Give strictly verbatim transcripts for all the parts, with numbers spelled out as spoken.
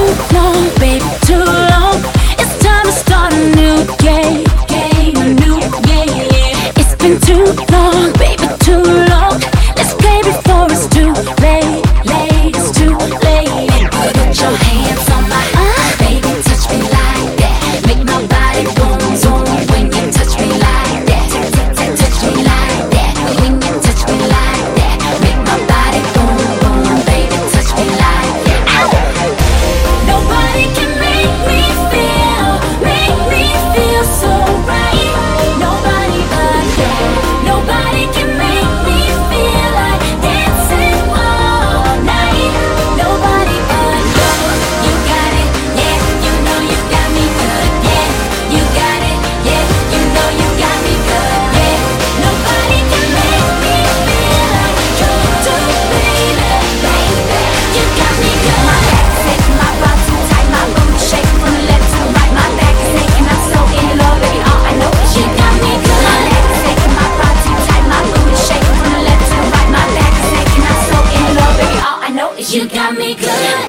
long, baby, too long. It's time to start a new game, game, a new game. It's been too long, baby, too long. Let's play before it's too late, late, it's too late. Put your hands on my uh, baby, touch me like that. Make my body boom, boom when you touch me like that. Touch me like that. When you touch me like that. Make my body boom, boom, baby, touch me like that. Nobody can make me feel, make me feel so right. Nobody but you. Nobody can make me feel like dancing all night. Nobody but you. You got it, yeah, you know you got me good, yeah. You got it, yeah, you know you got me good, yeah. Nobody can make me feel like you do, baby, baby. You got me good. My back is aching, my body too tight, my booty shaking from the left to the right. My back is aching, I'm so in love, baby. All I know is you got me good. My back is aching, my body too tight, my booty shaking from the left to the right. My back is aching, I'm so in love, baby. All I know is you got me good.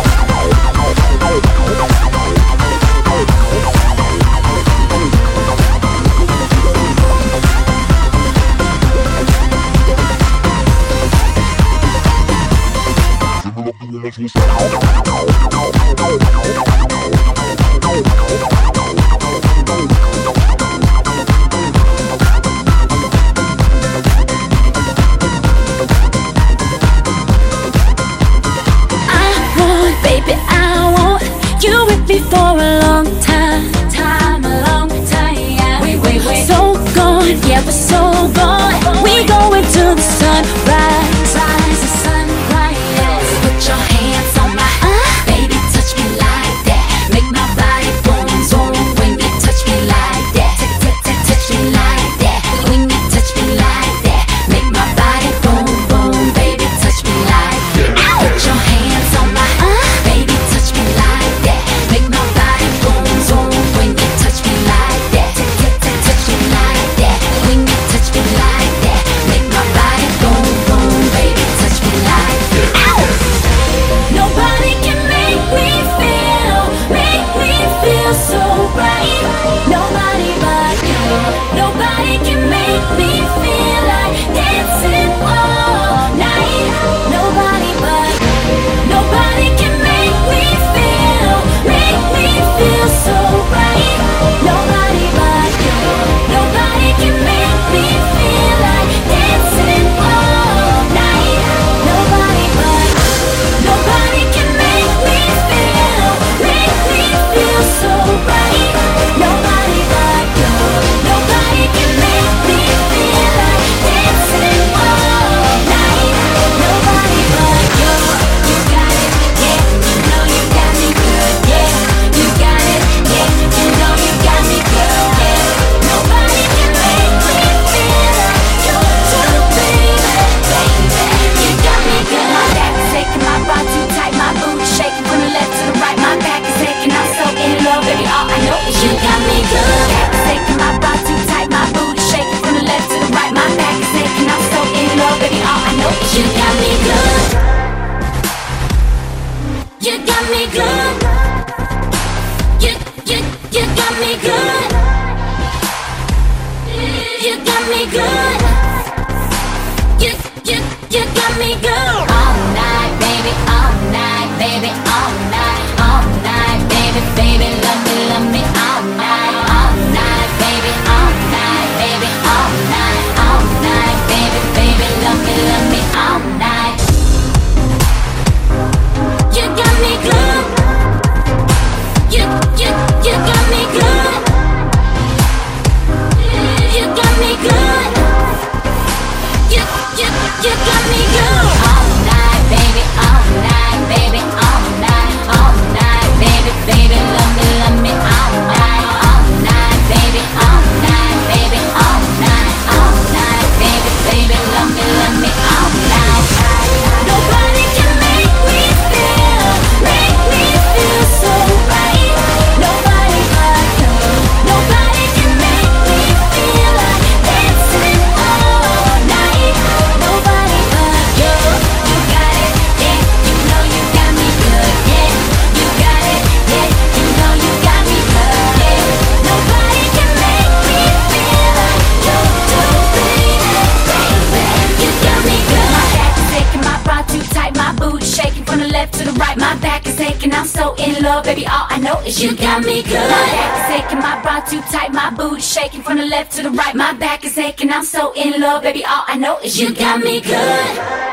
Baby, I want you with me for a long time, time, a long time, yeah. Wait, wait, wait. So gone, yeah, we're so gone. We go into the sunrise, rise, the sunrise. Put your hands on my, uh, baby, touch me like that. Make my body boom, boom when you touch me like that. Touch me like that. When you touch me like that. Make my body boom, boom, baby, touch me like that. Put your hands on my, uh, baby, touch me like that. Make my body boom, boom when you touch me like that. Touch me like that. When you touch me like that. Make my body boom, boom, baby, touch me like that. Nobody can make me feel, make me feel so right. Nobody but you. Nobody can make me feel like dancing all night. Nobody but you. Nobody can make me feel, make me feel so right. Nobody but you. Nobody can make me feel like dancing all night. Nobody but you. Nobody can make me feel, make me feel so right. Nobody but you. Nobody can make me feel like dancing all night. Nobody but you. You got it, yeah, you know you got me good, yeah. You got it, yeah, you know you got me good, yeah. Nobody can make me feel like you do, baby, baby. You got me good. My back is aching, my body too tight, my booty shaking from the left to the right. My back is aching, I'm so in love, baby. All I know is you got me good. My back is aching, my body too tight, my booty shaking from the left to the right. My back is aching, I'm so in love, baby. All I know is you got me good. You got me good. You, you, you got me good. You got me good. You, you, you got me good. All night, baby, all night, baby, all night, all night, baby, baby, love me, love me, all night, all night, baby, all night, baby, all night, all night, baby, baby, love me, love me, all night. You got me good. You, you, you got me good. You got me good. You, you, you got me good. All night, baby, all night, baby, all night, all in love, baby, all I know is you got me good. My back is aching, my bra too tight, my booty shaking from the left to the right. My back is aching, I'm so in love, baby, all I know is you got me good.